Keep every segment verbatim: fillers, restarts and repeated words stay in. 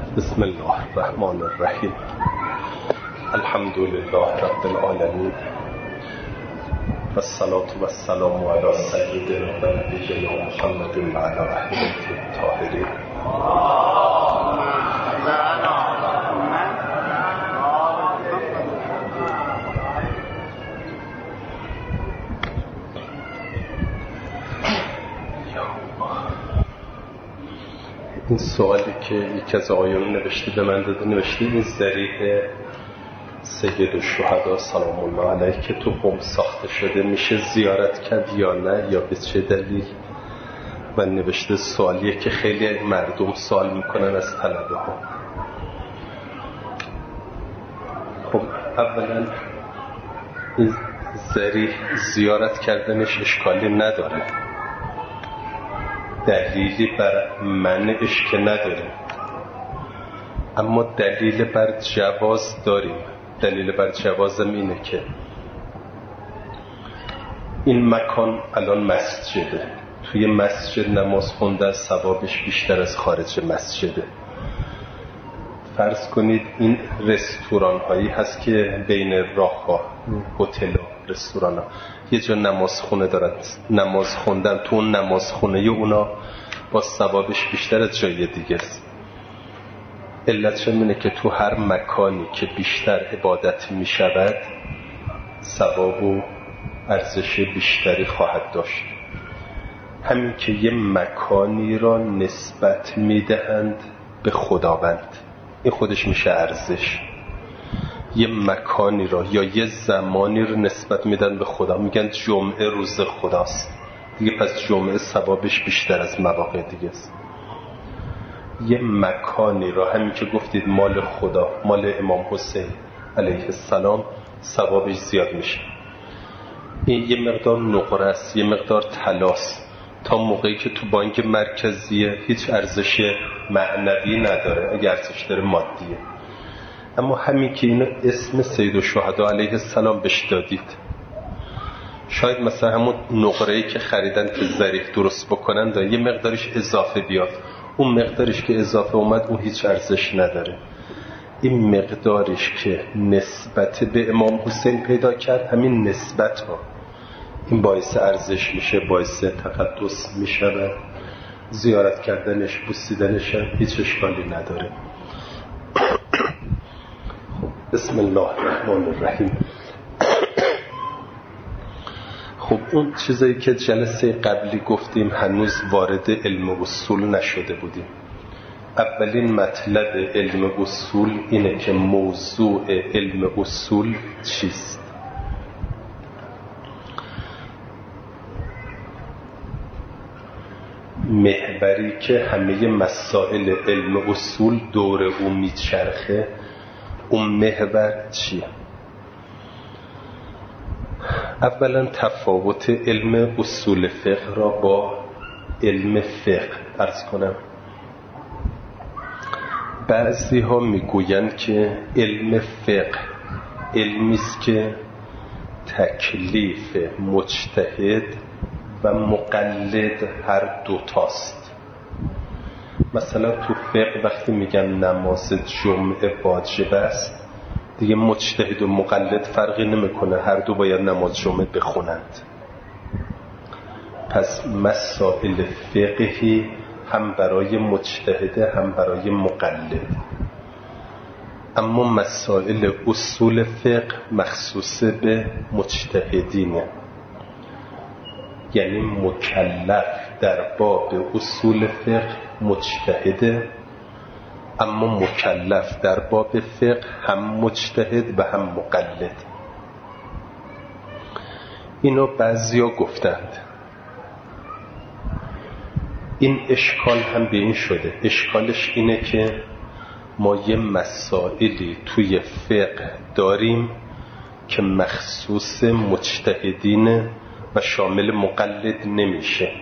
بسم الله الرحمن الرحیم. الحمد لله رب العالمین و الصلاة و السلام علی سیدنا و نبینا محمد و علی آله الطاهرین. این سوالی که یکی از آقایون نوشته به من داده، نوشته این ذریح سید الشهدا سلام الله علیه که تو قم ساخته شده میشه زیارت کرد یا نه، یا به چه دلیل؟ و نوشته سوالیه که خیلی مردم سوال میکنن از طلبه ها. خب اولا این ذریح زیارت کردنش اشکالی نداره، دلیلی بر منعش که نداریم، اما دلیل بر جواز داریم. دلیل بر جوازم اینه که این مکان الان مسجده، توی مسجد نماز خوندن ثوابش بیشتر از خارج مسجده. فرض کنید این رستوران هایی هست که بین راه ها، هتل و رستوران ها یه جا نماز خونه دارن، نماز خوندن تو اون نماز خونه ی اونا با ثوابش بیشتر از جای دیگه است. علتش اینه که تو هر مکانی که بیشتر عبادت می شود ثواب و ارزش بیشتری خواهد داشت. همین که یه مکانی را نسبت می دهند به خداوند، این خودش میشه ارزش. یه مکانی را یا یه زمانی رو نسبت میدن به خدا، میگن جمعه روز خداست دیگه، پس جمعه ثوابش بیشتر از مواقع دیگه است. یه مکانی را همین که گفتید مال خدا، مال امام حسین علیه السلام، ثوابش زیاد میشه. این یه مقدار نقره است، یه مقدار طلاست، تا موقعی که تو بانک مرکزیه هیچ ارزش معنوی نداره، اگه ارزش داره مادیه. اما همین که اینو اسم سید الشهدا علیه السلام بهش دادید، شاید مثلا همون نقره‌ای که خریدن که ذریح درست بکنن دا یه مقدارش اضافه بیاد، اون مقدارش که اضافه اومد اون هیچ ارزش نداره. این مقدارش که نسبت به امام حسین پیدا کرد، همین نسبت ها این باعث ارزش میشه، باعث تقدس میشه. زیارت کردنش، بوسیدنش هیچ اشکالی نداره. بسم الله الرحمن الرحیم. خب اون چیزایی که جلسه قبلی گفتیم هنوز وارد علم اصول نشده بودیم. اولین مطلب علم اصول اینه که موضوع علم اصول چیست؟ محوری که همه مسائل علم اصول دور او میچرخه، اون محور چیه؟ اولا تفاوت علم اصول فقه را با علم فقه عرض کنم. بعضی ها میگویند که علم فقه علمی است که تکلیف مجتهد و مقلد هر دوتاست. مثلا تو فقه وقتی میگن نماز جمعه واجب است، دیگه مجتهد و مقلد فرقی نمیکنه، هر دو باید نماز جمعه بخونند. پس مسائل فقهی هم برای مجتهد هم برای مقلد. اما مسائل اصول فقه مخصوص به مجتهدینه، یعنی مکلف در باب اصول فقه مجتهده، اما مکلف در باب فقه هم مجتهد و هم مقلد. اینو بعضیا گفتند. این اشکال هم به این شده، اشکالش اینه که ما یه مسائلی توی فقه داریم که مخصوص مجتهدین و شامل مقلد نمیشه.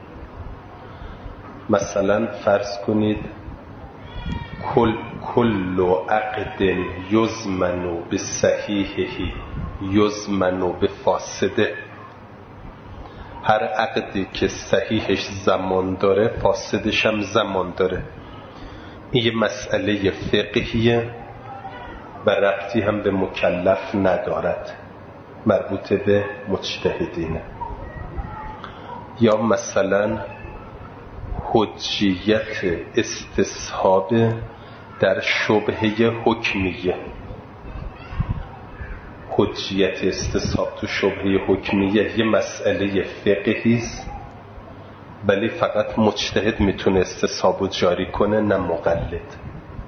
مثلا فرض کنید کل کل عقد یضمن بصحیحه یضمن بفاسده، هر عقدی که صحیحش زمان داره فاسدش هم زمان داره. این یه مسئله فقهیه و ربطی هم به مکلف ندارد، مربوط به مجتهدینه. یا مثلا حجیت استصحاب در شبهه حکمیه. حجیت استصحاب تو شبهه حکمیه یه مسئله فقهی است، ولی فقط مجتهد میتونه استصحابو جاری کنه، نه مقلد.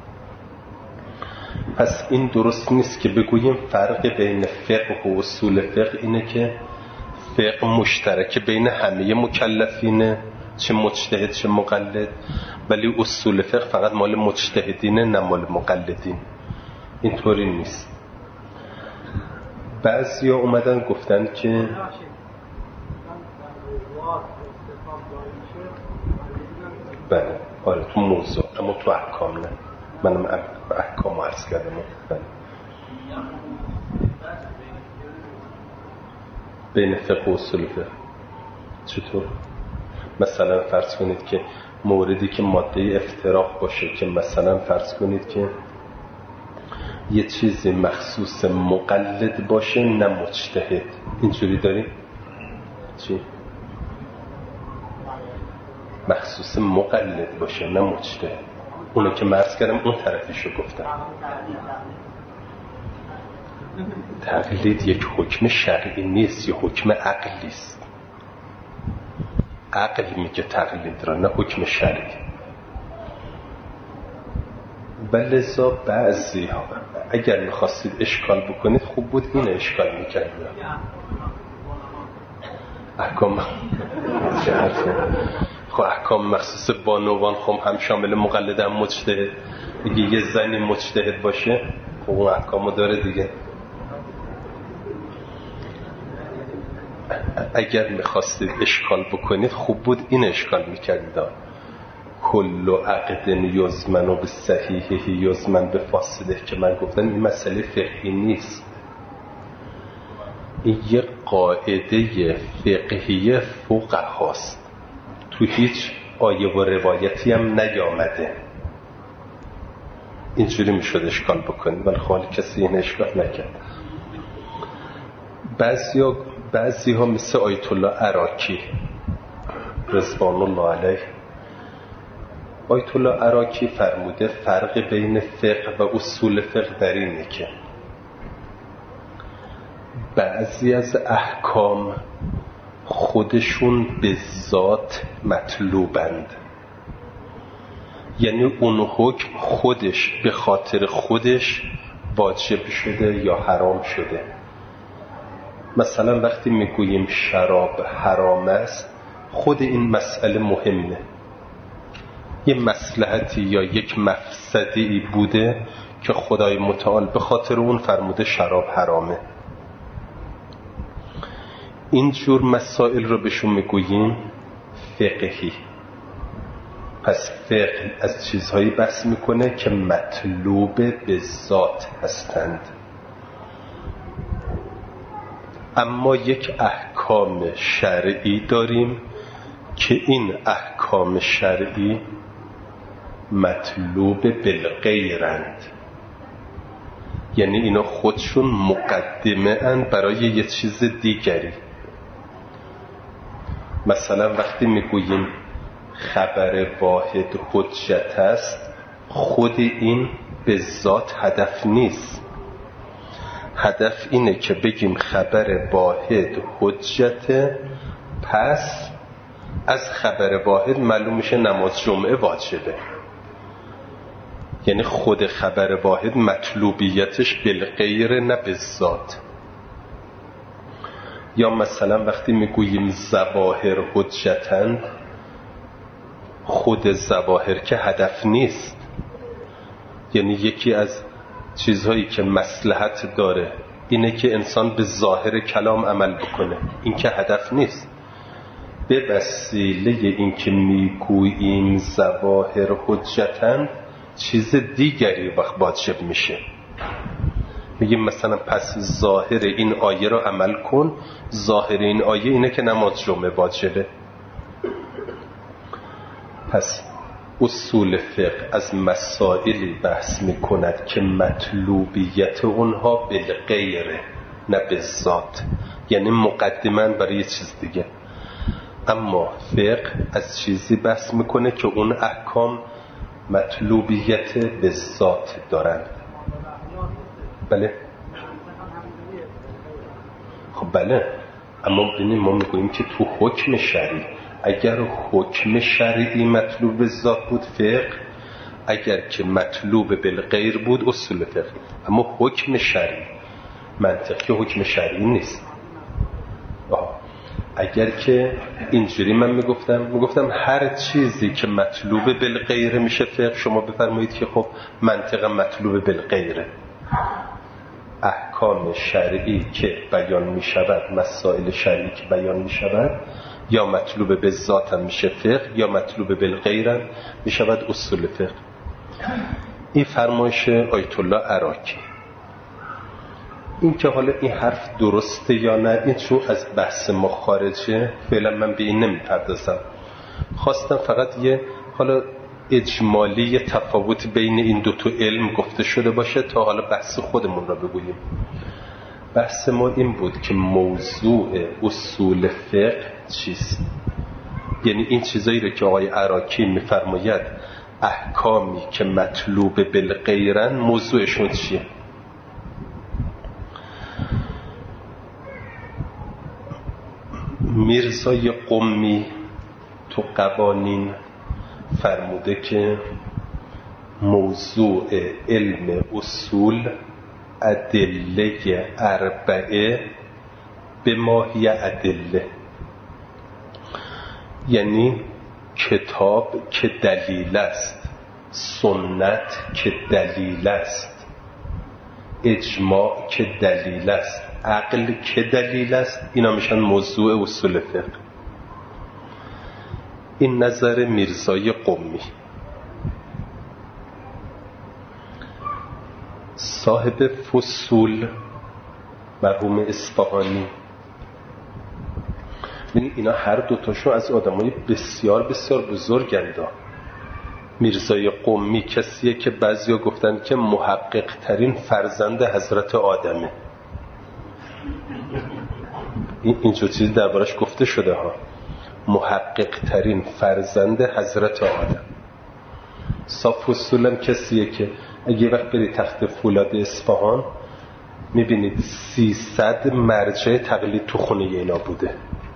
پس این درست نیست که بگوییم فرق بین فقه و اصول فقه اینه که فقه مشترک بین همه مکلفینه، چه مجتهد چه مقلد، ولی اصول فقه فقط مال مجتهدینه، نه مال مقلدین. اینطوری نیست. بعضیا اومدن گفتن که بله آره تو موضوع، اما تو احکام نه. منم احکام عرض کردم. بله بین فقه و اصول فقه چطور؟ مثلا فرض کنید که موردی که ماده افتراق باشه، که مثلا فرض کنید که یه چیزی مخصوص مقلد باشه نه مجتهد، اینجوری داریم؟ چی؟ مخصوص مقلد باشه نه مجتهد. اونو که مرز کردم اون طرفیشو گفتم. تقلید یک حکم شرعی نیست، یه حکم عقلی است. عقل میگه تقلید را، نه حکم شرعی. ولذا بعضی ها اگر میخواستید اشکال بکنید خوب بود این اشکال میکرد. احکام چه حرفه؟ خب احکام مخصوص بانوان خب هم شامل مقلد هم مجتهد. اگه یه زنی مجتهد باشه خب اون احکامو داره دیگه. اگر میخواستید اشکال بکنید خوب بود این اشکال میکردید. کل عقد یزمن و به صحیحه یزمن به فاسده، که من گفتم این مسئله فقهی نیست، این یه قاعده فقهی فقهاست، تو هیچ آیه و روایتی هم نیامده. اینجوری میشد اشکال بکنید، ولی خواهی کسی این اشکال نکرد. بعضی ها, بعضی ها مثل آیت الله عراقی رضوان الله علیه، آیت الله عراقی فرموده فرق بین فقه و اصول فقه در اینه که بعضی از احکام خودشون به ذات مطلوبند، یعنی اون حکم خودش به خاطر خودش واجب شده یا حرام شده. مثلا وقتی میگوییم شراب حرام است، خود این مسئله مهمه، یه مصلحتی یا یک مفسدی بوده که خدای متعال به خاطر اون فرموده شراب حرامه. اینجور مسائل رو بهشون میگوییم فقهی. پس فقه از چیزهایی بحث میکنه که مطلوب به ذات هستند. اما یک احکام شرعی داریم که این احکام شرعی مطلوب بالغیرند، یعنی اینا خودشون مقدمه اند برای یه چیز دیگری. مثلا وقتی میگوییم خبر واحد حجت است، خود این به ذات هدف نیست. هدف اینه که بگیم خبر واحد حجت، پس از خبر واحد معلوم میشه نماز جمعه واجبه. یعنی خود خبر واحد مطلوبیتش بالغیر نه به ذات. یا مثلا وقتی میگوییم ظواهر حجتند، خود ظواهر که هدف نیست، یعنی یکی از چیزهایی که مصلحت داره اینه که انسان به ظاهر کلام عمل بکنه، این که هدف نیست. به وسیله این که میگوییم ظواهر حجتند چیز دیگری وقت واجب میشه. میگیم مثلا پس ظاهر این آیه رو عمل کن، ظاهر این آیه اینه که نماز جمعه واجبه. پس اصول فقه از مسائلی بحث میکند که مطلوبیت اونها بالغیره نه بالذات، یعنی مقدماً برای یه چیز دیگه. اما فقه از چیزی بحث میکنه که اون احکام مطلوبیت بالذات دارند. بله خب بله، اما ببینیم ما میگوییم که تو حکم شرعی، اگر حکم شرعی مطلوب بالذات بود فقه، اگر که مطلوب بالغیر بود اصول فقه. اما حکم شرعی، منطقی حکم شرعی نیست. آه. اگر که اینجوری من میگفتم میگفتم هر چیزی که مطلوب بالغیر میشه فقه، شما بفرمایید که خب منطق مطلوب بالغیره. احکام شرعی که بیان میشود، مسائل شرعی که بیان میشود، یا مطلوب به ذات هم میشه فقه یا مطلوب بالغیر هم میشود اصول فقه. این فرمایش آیت الله عراقی. این که حالا این حرف درسته یا نه، این چون از بحث ما خارجه، فعلا من به این نمیپردازم. خواستم فقط یه حالا اجمالی یه تفاوت بین این دو تا علم گفته شده باشه تا حالا بحث خودمون را بگوییم. بحث ما این بود که موضوع اصول فقه چیست، یعنی این چیزایی رو که آقای عراقی میفرماید احکامی که مطلوب بالغیرن موضوعشون چیه. میرزای قمی تو قوانین فرموده که موضوع علم اصول ادله اربعه به ماهی ادله، یعنی کتاب که دلیل است، سنت که دلیل است، اجماع که دلیل است، عقل که دلیل است، اینا میشن موضوع اصول فقه. این نظر میرزای قمی. صاحب فصول مرحوم اصفهانی، ببین اینا هر دوتاشون از آدمای بسیار بسیار بزرگند. میرزای قمی کسیه که بعضیا گفتن که محقق ترین فرزند حضرت آدمه. این اینجور چیزی دربارش گفته شده ها، محقق ترین فرزند حضرت آدم. صاحب فصول هم کسیه که اگه وقت بری تخت فولاد اصفهان میبینید سیصد مرجع تقلید تو خونه اینا بوده.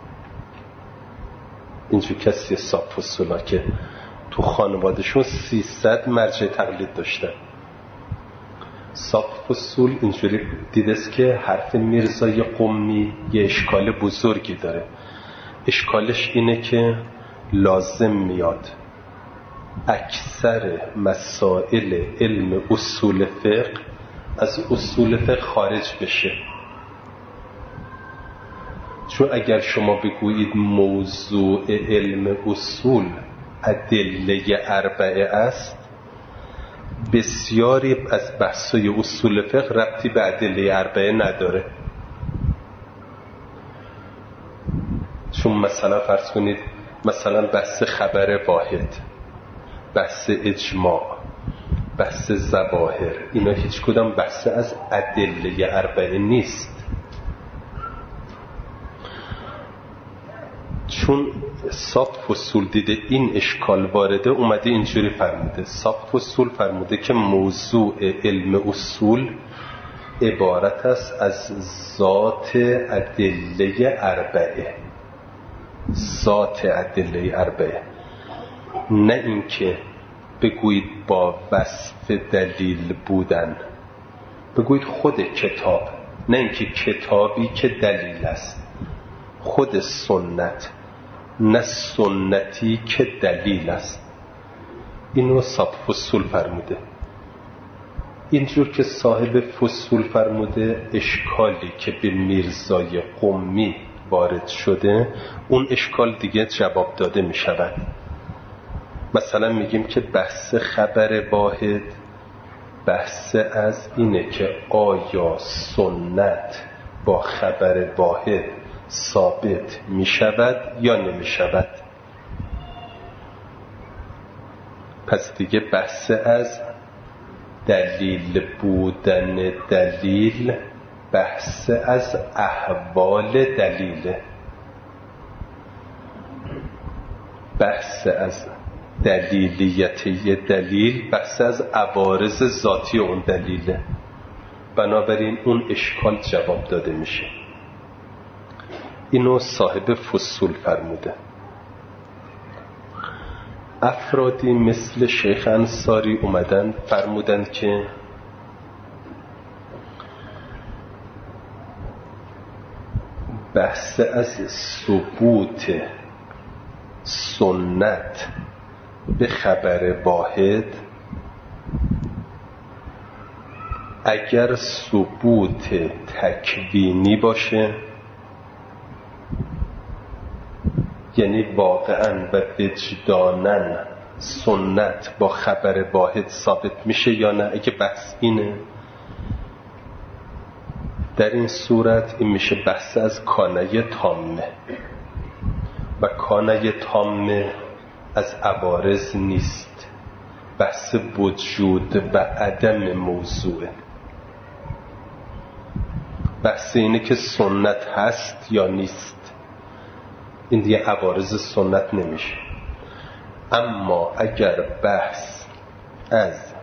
اینجور کسیه صاحب فصولا که تو خانوادشون سیصد مرجع تقلید داشتن. صاحب فصول اینجوری دیدست که حرف میرزای قمی یه اشکال بزرگی داره. اشکالش اینه که لازم میاد اکثر مسائل علم اصول فقه از اصول فقه خارج بشه. چون اگر شما بگویید موضوع علم اصول ادله اربعه است، بسیاری از بحث‌های اصول فقه ربطی به ادله اربعه نداره. چون مثلا فرض کنید مثلا بحث خبر واحد، بحث اجماع، بحث ظواهر، اینا هیچ کدام بحث از ادله اربعه نیست. چون صاحب فصول دیده این اشکال وارده، اومده اینجوری فرموده. صاحب فصول فرموده که موضوع علم اصول عبارت است از ذات ادله اربعه، ذات ادله اربعه، نه اینکه بگویید با وصف دلیل بودن، بگویید خود کتاب، نه اینکه کتابی که دلیل است، خود سنت، نه سنتی که دلیل است. اینو صاحب فصول فرموده. اینجور که صاحب فصول فرموده، اشکالی که به میرزای قمی وارد شده اون اشکال دیگه جواب داده می شود. مثلا میگیم که بحث خبر واحد بحث از اینه که آیا سنت با خبر واحد ثابت می شود یا نمی شود. پس دیگه بحث از دلیل بودن دلیل، بحث از احوال دلیل، بحث از دلیلیت یه دلیل، بحث از عوارض ذاتی اون دلیله. بنابراین اون اشکال جواب داده میشه. اینو صاحب فصول فرموده. افرادی مثل شیخ انصاری اومدن فرمودن که بحث از ثبوت سنت به خبر واحد اگر ثبوت تکوینی باشه، یعنی واقعا و وجدانن سنت با خبر واحد ثابت میشه یا نه، اگه بحث اینه، در این صورت این میشه بحث از کانه تامه و کانه تامه از عوارض نیست، بحث وجود و عدم موضوعه. بحث اینه که سنت هست یا نیست، این دیگه عوارض سنت نمیشه. اما اگر بحث از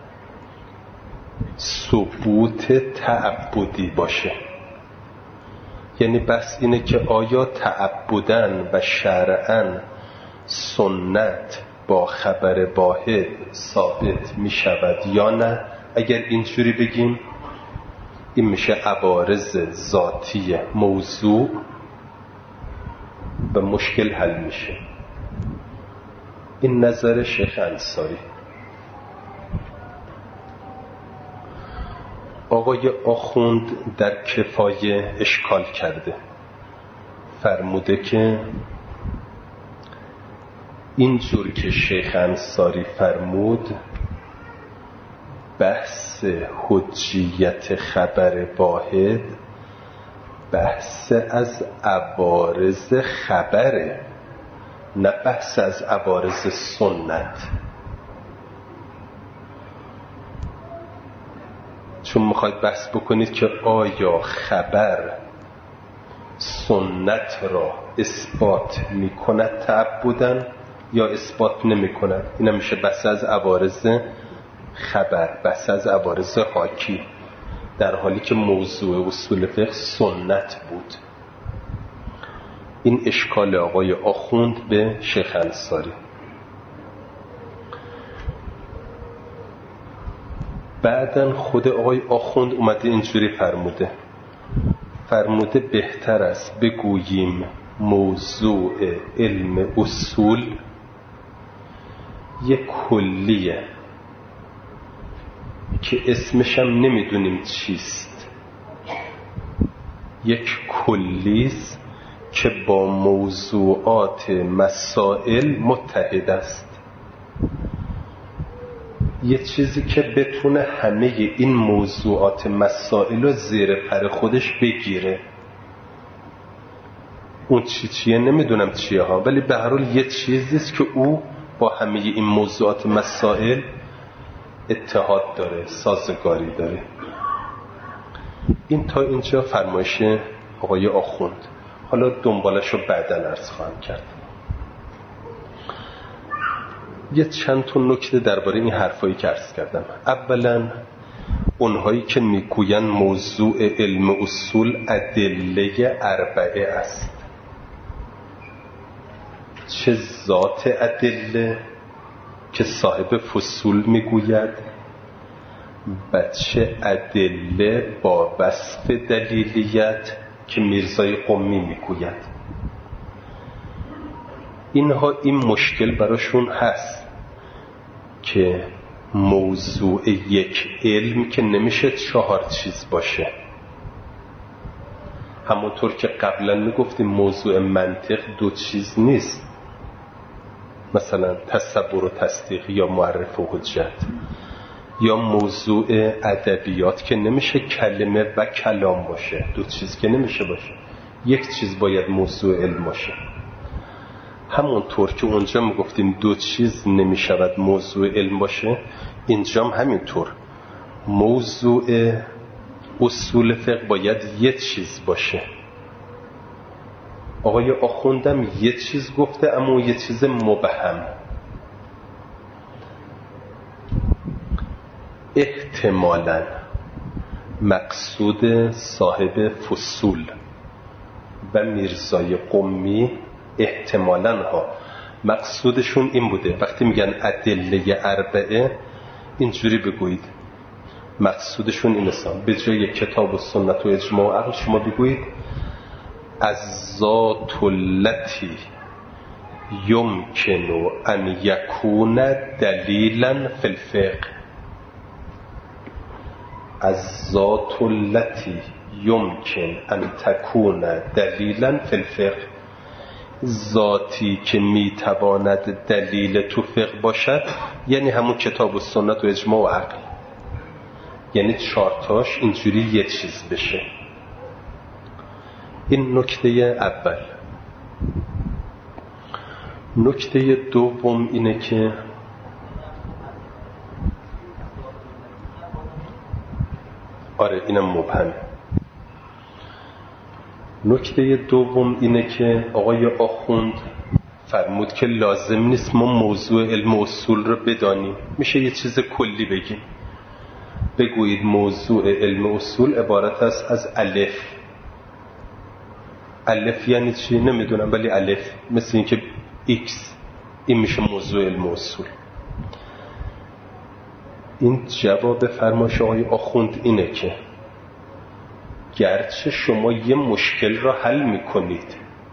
ثبوت تعبدی باشه، یعنی بحث اینه که آیا تعبدن و شرعن سنت با خبر واحد ثابت می شود یا نه، اگر اینجوری بگیم این میشه عوارض ذاتی موضوع و مشکل حل میشه. این نظر شیخ انصاری. آقای آخوند در کفایه اشکال کرده، فرموده که اینجور که شیخ انصاری فرمود بحث حجیت خبر واحد بحث از عوارض خبره، نه بحث از عوارض سنت. چون میخواید بحث بکنید که آیا خبر سنت را اثبات میکند تعبدن یا اثبات نمیکند، این میشه بحث از عوارض خبر، بحث از عوارض حاکی، در حالی که موضوع اصول فقه سنت بود. این اشکال آقای آخوند به شیخ انصاری. بعدن خود آقای آخوند اومده اینجوری فرموده فرموده بهتر است بگوییم موضوع علم اصول یک کلیه که اسمشم نمیدونیم چیست، یک کلیست که با موضوعات مسائل متحد است، یه چیزی که بتونه همه این موضوعات مسائل رو زیر پر خودش بگیره. اون چی چیه نمیدونم چیه ها، ولی به هر حال یه چیزیست که او با همه این موضوعات مسائل اتحاد داره، سازگاری داره. این تا اینجا فرمایش آقای آخوند. حالا دنبالش رو بعداً عرض خواهم کرد. یه چند تا نکته درباره این حرفایی که عرض کردم. اولا اونهایی که میگوین موضوع علم اصول ادله اربعه است، چه ذات ادله که صاحب فصول میگوید و چه ادله با وصف دلیلیت که میرزای قمی میگوید. اینها این مشکل براشون هست که موضوع یک علم که نمیشه چهار چیز باشه. همونطور که قبلا میگفتیم موضوع منطق دو چیز نیست، مثلا تصور و تصدیق یا معرف و حجت، یا موضوع ادبیات که نمیشه کلمه و کلام باشه، دو چیز که نمیشه باشه، یک چیز باید موضوع علم باشه. همونطور که اونجا میگفتیم دو چیز نمیشود موضوع علم باشه، اینجا هم همینطور موضوع اصول فقه باید یه چیز باشه. آقای آخوندم یه چیز گفته، اما یه چیز مبهم. احتمالاً مقصود صاحب فصول و میرزای قمی احتمالاً ها مقصودشون این بوده وقتی میگن ادله اربعه اینجوری بگویید، مقصودشون این است به جای کتاب و سنت و اجماع و عقل شما بگویید از ذات التی یمکن ان یکون دلیلا فی الفقه، از ذات التی یمکن ان تکون دلیلا فی الفقه، ذاتی که میتواند دلیل تو فقه باشد یعنی همون کتاب و سنت و اجماع و عقل. یعنی چارتاش اینجوری یه چیز بشه. این نکته اول. نکته دوم اینه که آره اینم مبهمه. نکته دوم اینه که آقای آخوند فرمود که لازم نیست ما موضوع علم و اصول رو بدانیم، میشه یه چیز کلی بگیم. بگویید موضوع علم و اصول عبارت است از الف. الف یعنی چی؟ نمیدونم، ولی الف مثل این که ایکس، این میشه موضوع علم و اصول. این جواب فرمایش آقای آخوند اینه که گرچه شما یه مشکل را حل میکنید،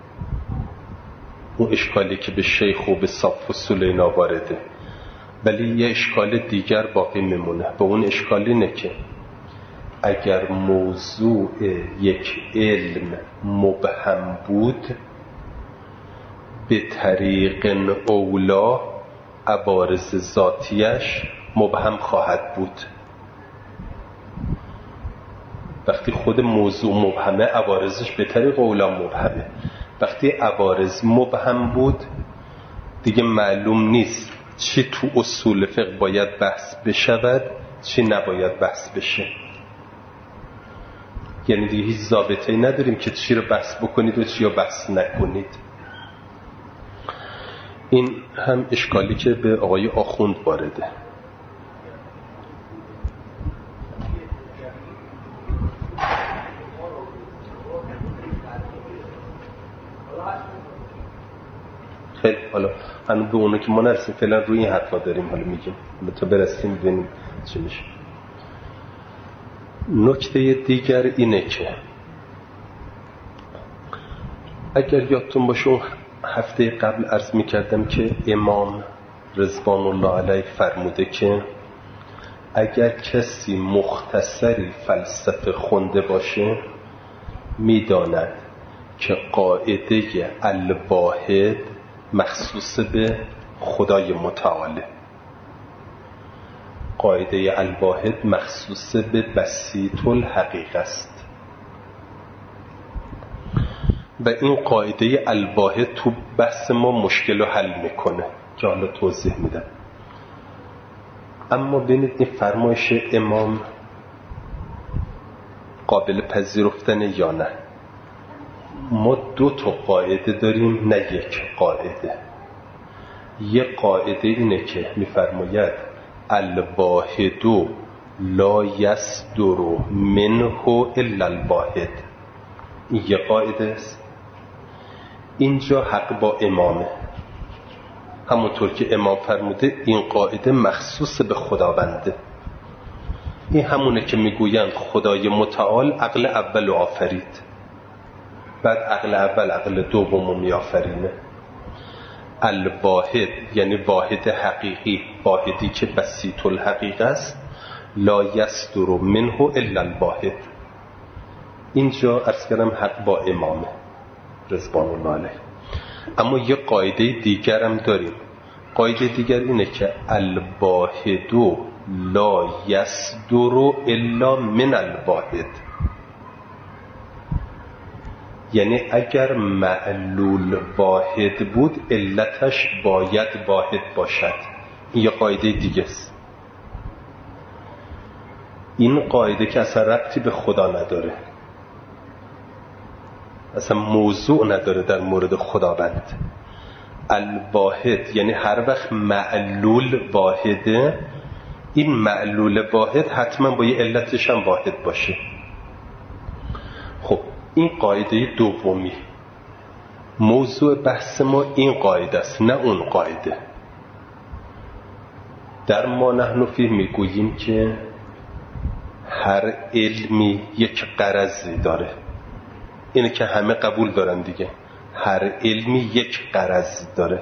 اون اشکالی که به شیخ و به صف و سلینا وارده، ولی یه اشکال دیگر باقی میمونه. به اون اشکال اینه که اگر موضوع یک علم مبهم بود به طریق اولا عوارض ذاتیش مبهم خواهد بود. وقتی خود موضوع مبهمه عوارضش به طریق اولا مبهمه. وقتی عوارض مبهم بود دیگه معلوم نیست چی تو اصول فقه باید بحث بشود چی نباید بحث بشه. یعنی دیگه هیچ ضابطه‌ای نداریم که چی رو بحث بکنید و چی رو بحث نکنید. این هم اشکالی که به آقای آخوند وارده. خیلی حالا هنوز به اونو که ما نرسیم، فعلا روی این حرفا داریم حالا میگیم تا برسیم ببینیم چی میشه. نکته دیگر اینه که اگر یادتون باشه اون هفته قبل عرض میکردم که امام رضوان الله علیه فرموده که اگر کسی مختصری فلسفه خونده باشه میداند که قاعده الواحد مخصوص به خدای متعاله، قاعده الواحد مخصوص به بسیط الحقیقه است و این قاعده الواحد تو بحث ما مشکل رو حل میکنه که حالا توضیح میدم. اما ببینید این فرمایش امام قابل پذیرفتن یا نه. ما دو تا قاعده داریم نه یک قاعده. یک قاعده اینه که میفرماید الواحد لا یصدر منه الا الواحد. این یک قاعده است. اینجا حق با امامه، همونطور که امام فرموده این قاعده مخصوص به خداونده. این همونه که میگویند خدای متعال عقل اول آفرید، بعد عقل اول عقل دومو میآفرینه. الواحد یعنی واحد حقیقی، واحدی که بسیط الحقیقه است. لا یصدر منه الا الواحد. اینجا عرض کردم حق با امامه رضوان الله علیه. اما یه قاعده دیگر هم داریم. قاعده دیگر اینه که الواحد لا یصدر الا من الواحد. یعنی اگر معلول واحد بود علتش باید واحد باشد. این یه قاعده دیگه است. این قاعده که اصلا ربطی به خدا نداره، اصلا موضوع نداره در مورد خداوند. الواحد یعنی هر وقت معلول واحده، این معلول واحد حتما با یه علتش هم واحد باشه. خب این قاعده دومی. موضوع بحث ما این قاعده است، نه اون قاعده. در ما نحن فیه میگوییم که هر علمی یک غرضی داره. اینه که همه قبول دارن دیگه. هر علمی یک غرض داره.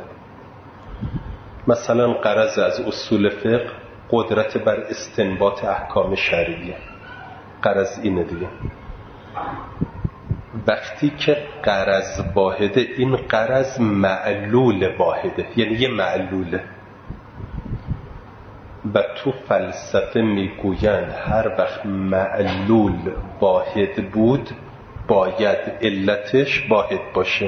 مثلا غرض از اصول فقه قدرت بر استنباط احکام شرعیه. غرض اینه دیگه. وقتی که غرض واحده، این غرض معلول واحده، یعنی یه معلوله. و تو فلسفه میگویند هر وقت معلول واحد بود باید علتش واحد باشه.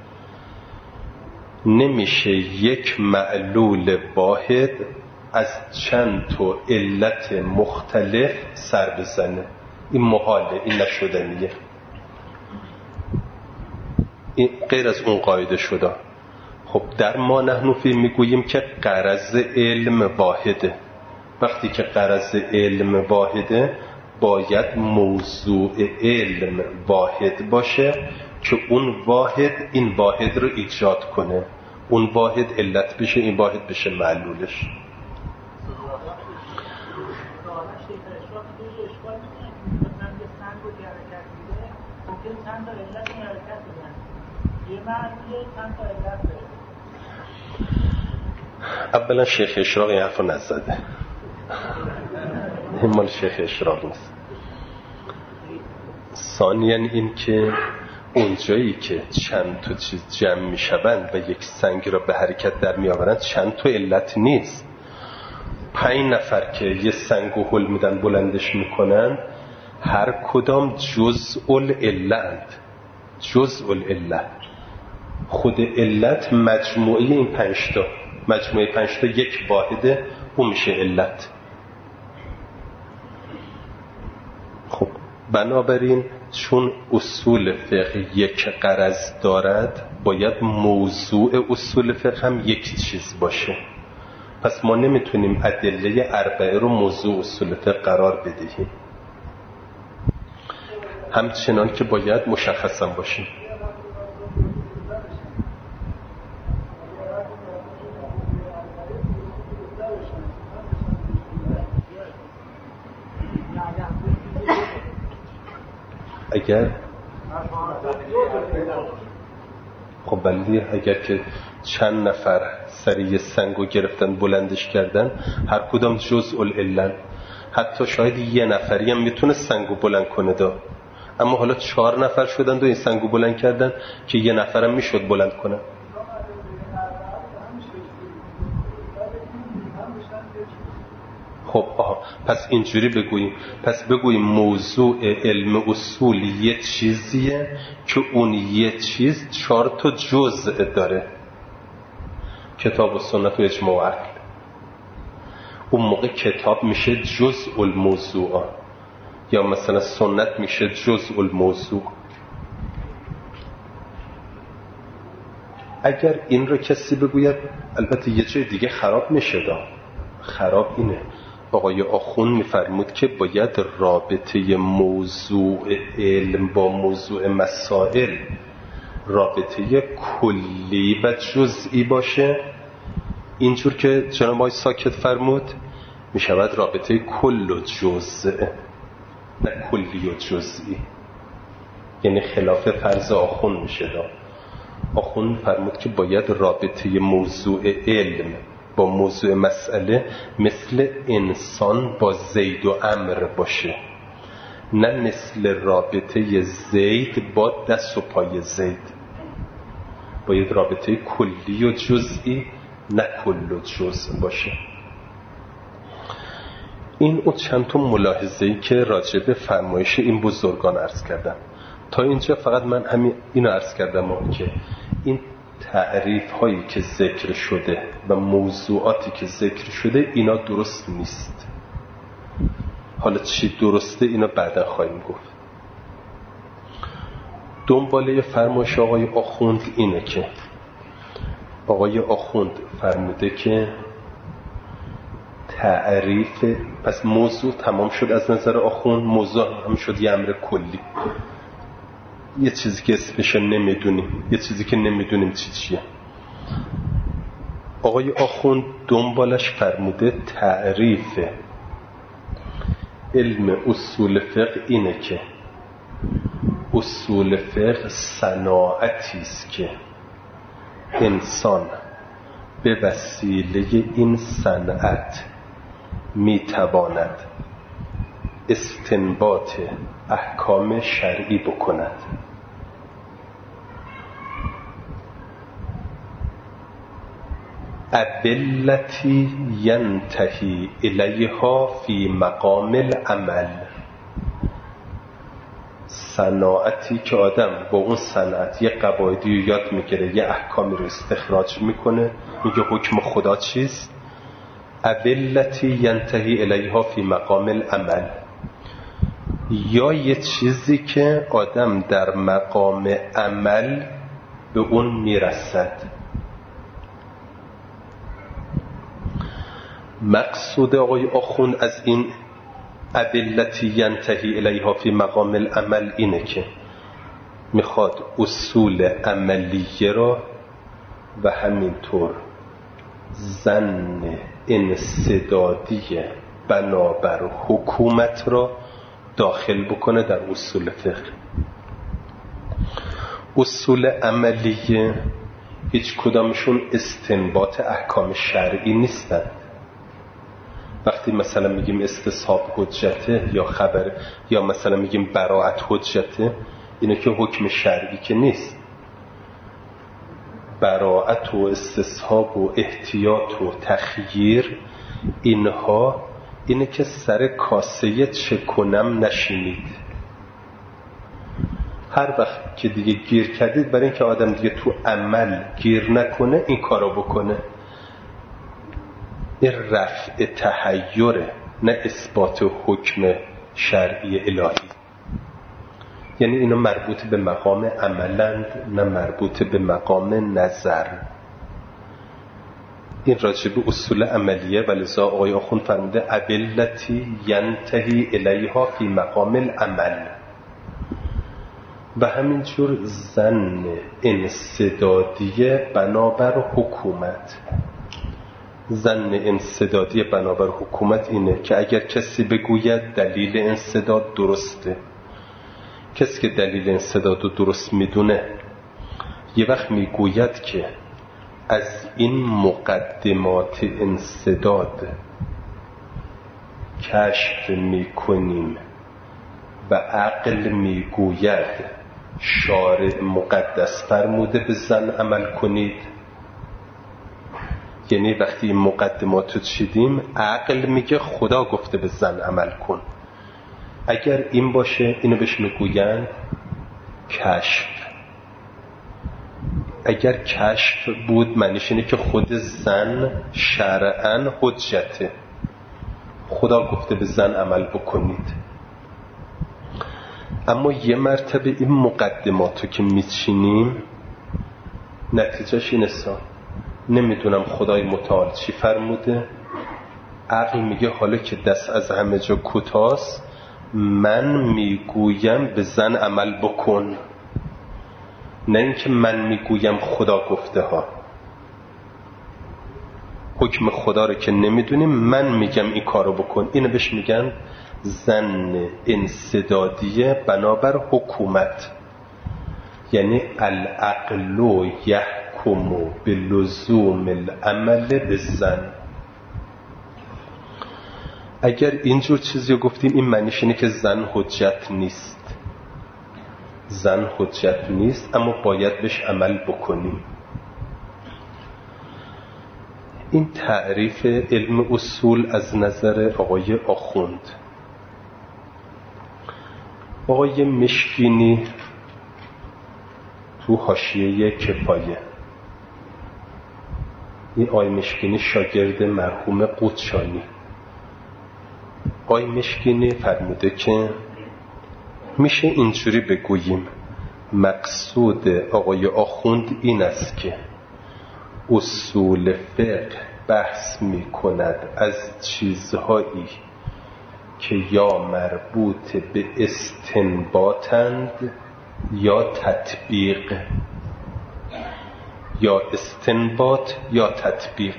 نمیشه یک معلول واحد از چند تا علت مختلف سر بزنه. این محاله، این نشدنیه. این غیر از اون قاعده شده. خب در ما نحن فیه میگوییم که غرض علم واحده. وقتی که غرض علم واحده باید موضوع علم واحد باشه که اون واحد این واحد رو ایجاد کنه. اون واحد علت بشه، این واحد بشه معلولش. اولا شیخ اشراق این حرف رو نزده. این مال شیخ اشراق نیست. ثانیاً این که اونجایی که چند تا چیز جمع می شوند و یک سنگ را به حرکت در می آورند چند تا علت نیست. پنج نفر که یه سنگ و هل میدن بلندش میکنن، هر کدام جزء العلت. جزء العلت. خود علت مجموعه این پنج تا، مجموعه پنج تا یک واحده، اون میشه علت. خب بنابراین چون اصول فقه یک غرض دارد باید موضوع اصول فقه هم یک چیز باشه. پس ما نمیتونیم ادله اربعه رو موضوع اصول فقه قرار بدهیم، همچنان که باید مشخصا باشیم. اگر خب بله، اگر که چند نفر سری سنگو گرفتن بلندش کردن، هر کدام جزء العلت. حتی شاید یه نفری هم میتونه سنگو بلند کنه دا، اما حالا چهار نفر شدن و این سنگو بلند کردن که یه نفرم میشد بلند کنه. خب آها، پس اینجوری بگوییم، پس بگوییم موضوع علم اصول یه چیزیه که اون یه چیز چهار تا جزء داره، کتاب و سنت و اجماع و عقل. اون موقع کتاب میشه جزء الموضوع، یا مثلا سنت میشه جزء الموضوع. اگر این رو کسی بگوید، البته یه جای دیگه خراب میشه دا. خراب اینه، آقای آخون میفرمود که باید رابطه موضوع علم با موضوع مسائل رابطه کلی و جزئی باشه. اینجور که جناب آقای ساکت فرمود میشود رابطه کل و جزء، نه کلی و جزئی، یعنی خلاف فرض آخون میشه دا. آخون فرمود که باید رابطه موضوع علم با موضوع مسئله مثل انسان با زید و امر باشه، نه مثل رابطه زید با دست و پای زید. باید رابطه کلی و جزئی، نه کل و جزء باشه. این اون چند تا ملاحظه‌ای که راجع به فرمایش این بزرگان عرض کردم. تا اینجا فقط من همین اینو عرض کردم که این تعریف هایی که ذکر شده و موضوعاتی که ذکر شده اینا درست نیست. حالا چی درسته اینا بعدا خواهیم گفت. دنباله فرمایش آقای آخوند اینه که آقای آخوند فرموده که تعریف، پس موضوع تمام شد از نظر آخوند، موضوع هم شد یه امر کلی، یه چیزی که اسمش نمیدونیم، یه چیزی که نمیدونیم چی چیه. آقای آخوند دنبالش فرموده تعریف علم اصول فقه اینه که اصول فقه صناعتی است که انسان به وسیله این صنعت میتواند استنباط احکام شرعی بکند. ادلتی ینتهی الیها فی مقام العمل، صناعتی که آدم با اون صنعت یه قواعدی رو یاد میگیره، یه احکامی رو استخراج میکنه، میگه حکم خدا چیست. ادلتی ینتهی الیها فی مقام العمل، یا یه چیزی که آدم در مقام عمل به اون میرسد. مقصود آقای آخوند از این ادلتی ینتهی الیها فی مقام العمل اینه که میخواد اصول عملیه را و همینطور ظن انسدادی بنابر حکومت را داخل بکنه در اصول فقه. اصول عملیه هیچ کدامشون استنباط احکام شرعی نیستن. وقتی مثلا میگیم استصحاب حجته یا خبر، یا مثلا میگیم براءت حجته، اینه که حکم شرعی که نیست. براءت و استصحاب و احتیاط و تخییر، اینها اینه که سر کاسه چه کنم نشینید. هر وقت که دیگه گیر کردید، برای اینکه آدم دیگه تو عمل گیر نکنه این کارو بکنه. این رفع تحیره، نه اثبات حکم شرعی الهی. یعنی اینا مربوط به مقام عملند، نه مربوط به مقام نظر. این راجع به اصول عملیه. ولذا آقای آخوند فرموده ادلتی ینتهی الیها فی مقام العمل، و همینجور ظن انسدادی بنابر حکومت. ظن انسدادی بنابر حکومت اینه که اگر کسی بگوید دلیل انسداد درسته، کسی که دلیل انسداد رو درست میدونه یه وقت میگوید که از این مقدمات انسداد کشف میکنیم و عقل میگوید شارع مقدس فرموده به ظن عمل کنید. یعنی وقتی این مقدمات رو چیدیم، عقل میگه خدا گفته به ظن عمل کن. اگر این باشه اینو بهش میگوین کشف. اگر کشف بود معنیش اینه که خود ظن شرعاً حجته، خدا گفته به ظن عمل بکنید. اما یه مرتبه این مقدماتو که میچینیم نتیجهش اینه سا نمیدونم خدای متعال چی فرموده. عقل میگه حالا که دست از همه جا کوتاست، من میگویم به ظن عمل بکن، نه اینکه من میگویم خدا گفته ها. حکم خدا رو که نمیدونیم، من میگم این کارو بکن. اینو بهش میگن ظن انسدادیه بنابر حکومت. یعنی العقل یحکم بلزوم العمل بالظن. اگر اینجور چیزی رو گفتیم این معنیش اینه که ظن حجت نیست. ظن حجت نیست اما باید بهش عمل بکنیم. این تعریف علم اصول از نظر آقای آخوند. آقای مشکینی تو حاشیه کفایه. این آی مشکینی شاگرد مرحوم قدشانی. آی مشکینی فرموده که میشه اینجوری بگوییم مقصود آقای آخوند این است که اصول فقه بحث میکند از چیزهایی که یا مربوط به استنباطند یا تطبیق، یا استنباط یا تطبیق.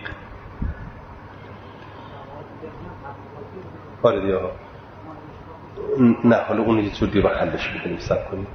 آره دیگه نه، حالا اون یه جور دیگه حلش میکنیم. سب کنیم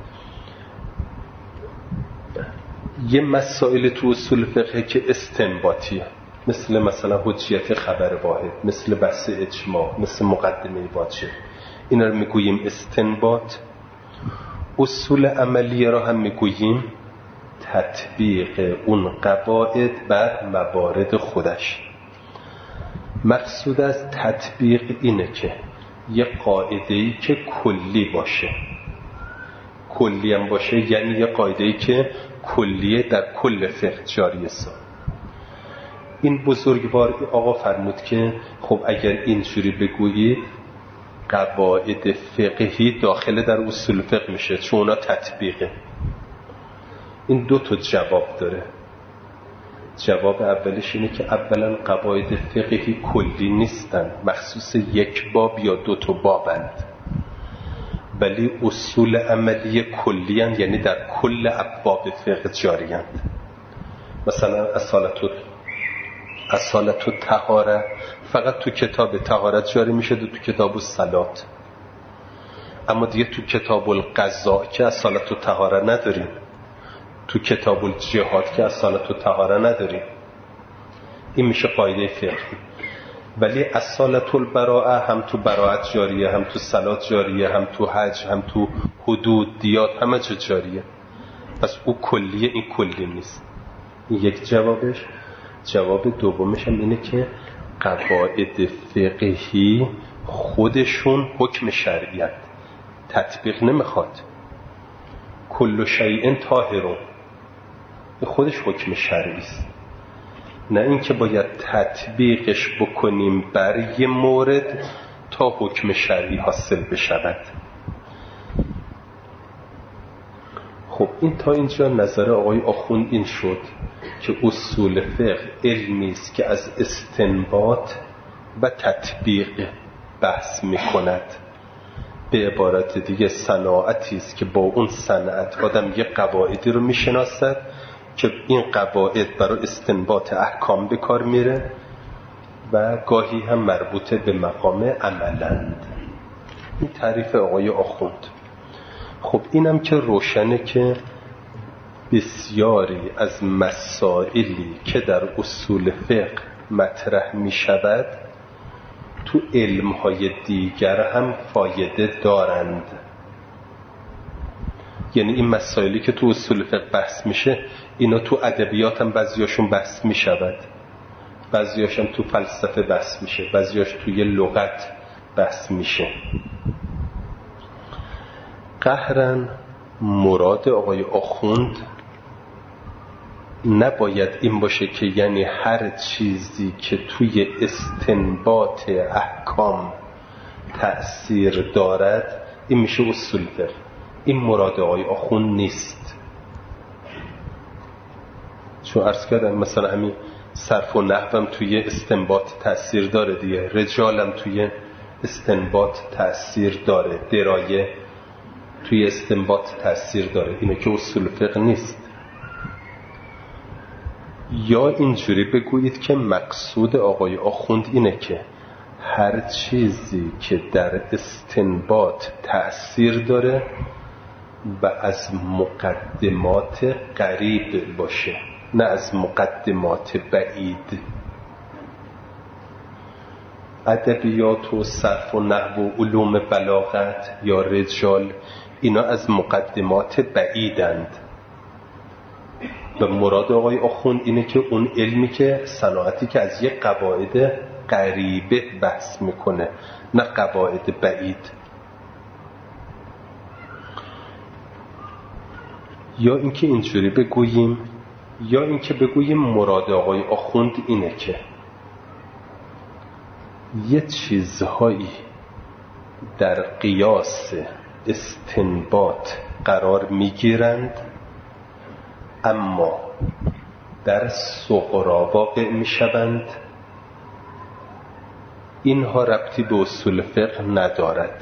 یه مسائل تو اصول فقه که استنباطیه، مثل مثلا حجیت خبر واحد، مثل بحث اجماع، مثل مقدمه واجب، اینا رو میگوییم استنباط. اصول عملیه را هم میگوییم تطبیق اون قواعد بر موارد خودش. مقصود از تطبیق اینه که یه قاعده‌ای که کلی باشه، کلی هم باشه یعنی یه قاعده‌ای که کلیه در کل فقه جاری است. این بزرگوار آقا فرمود که خب اگر اینجوری بگویید قواعد فقهی داخل در اصول فقه میشه چون اونا تطبیقه. این دو تا جواب داره. جواب اولش اینه که اولا قواعد فقهی کلی نیستن، مخصوص یک باب یا دو تا بابند، ولی اصول عملی کلی هستند، یعنی در کل ابواب فقه جاری هستند. مثلا اصالت و اصالت و طهارت فقط تو کتاب طهارت جاری میشه، تو کتاب الصلات، اما دیگه تو کتاب القضاء که اصالت و طهارت نداریم، تو کتاب الجهاد که اصالت و طهارت نداریم. این میشه قاعده فقهی. ولی اصالت البراءه هم تو براءت جاریه، هم تو صلات جاریه، هم تو حج، هم تو حدود دیات، همه جا جاریه. پس او کلیه، این کلی نیست. این یک جوابش. جواب دومش هم اینه که قواعد فقهی خودشون حکم شرعیت، تطبیق نمیخواد. کل شیء طاهر، خودش حکم شرعی است، نه اینکه باید تطبیقش بکنیم بر یه مورد تا حکم شرعی حاصل بشود. خب این تا اینجا نظر آقای آخوند این شد که اصول فقه علمی است که از استنباط و تطبیق بحث میکند. به عبارت دیگه صناعتی است که با اون صنعت آدم یه قواعدی رو میشناسد که این قواعد برای استنباط احکام به کار میره و گاهی هم مربوطه به مقام عملند. این تعریف آقای آخوند. خب اینم که روشنه که بسیاری از مسائلی که در اصول فقه مطرح می شود تو علمهای دیگر هم فایده دارند. یعنی این مسائلی که تو اصول فقه بحث میشه اینا تو ادبیات هم بعضیاشون بحث می شود، بعضیاش هم تو فلسفه بحث میشه، بعضیاش توی لغت بحث میشه. قهرن مراد آقای آخوند نباید این باشه که یعنی هر چیزی که توی استنباط احکام تأثیر دارد این میشه اصول فقه. این مراد آقای آخوند نیست. چون عرض کردم مثلا همین صرف و نحوم توی استنباط تأثیر داره دیگه، رجالم توی استنباط تأثیر داره، درایه توی استنباط تأثیر داره. اینه که اصول فقه نیست. یا اینجوری بگویید که مقصود آقای آخوند اینه که هر چیزی که در استنباط تأثیر داره و از مقدمات قریب باشه، نه از مقدمات بعید. ادبیات و صرف و نحو و علوم بلاغت یا رجال اینا از مقدمات بعیدند و مراد آقای آخوند اینه که اون علمی که صناعتی که از یک قواعد قریبه بحث میکنه، نه قواعد بعید. یا اینکه اینجوری بگوییم، یا اینکه بگوییم مراد آقای آخوند اینه که یه چیزهایی در قیاس استنباط قرار میگیرند اما در صغرا واقع میشوند. اینها ربطی به اصول فقه ندارد.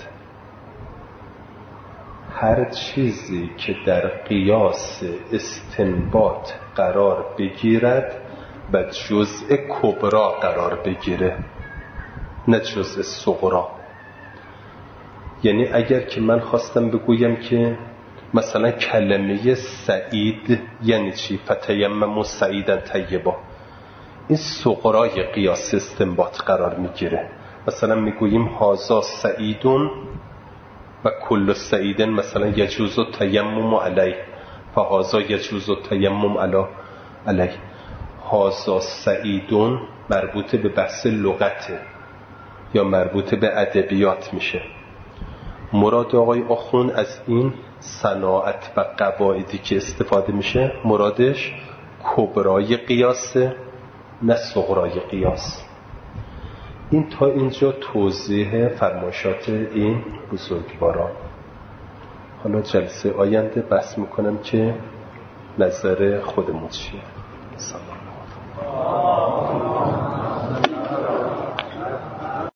هر چیزی که در قیاس استنباط قرار بگیرد و جزء کبرا قرار بگیره، نه جزء صغرا. یعنی اگر که من خواستم بگویم که مثلا کلمه سعید یعنی چی؟ فتیمموا سعیدا طیبا، این صغرای قیاس استنباط قرار میگیره. مثلا میگوییم هازا سعیدون و کل سعیدن مثلا یجوز التیمم علیه، فهازا یجوز التیمم علیه. هازا سعیدون مربوط به بحث لغته یا مربوط به ادبیات میشه. مراد آقای آخون از این صناعت و قواعدی که استفاده میشه مرادش کبرای قیاسه، نه صغرای قیاس. این تا اینجا توضیح فرمایشات این بزرگواران. حالا جلسه آینده بحث میکنم که نظر خودمون چیه. سلام.